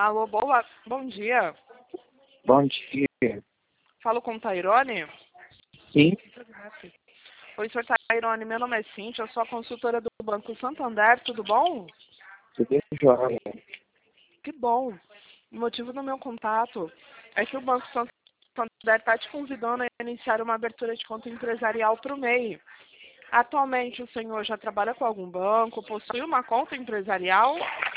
Alô, bom dia. Bom dia. Falo com o Tairone? Sim, Oi, senhor Tairone, meu nome é Cíntia, eu sou a consultora do Banco Santander, tudo bom? tudo jóia. Que bom. O motivo do meu contato é que o Banco Santander está te convidando a iniciar uma abertura de conta empresarial para o MEI. Atualmente, o senhor já trabalha com algum banco, possui uma conta empresarial?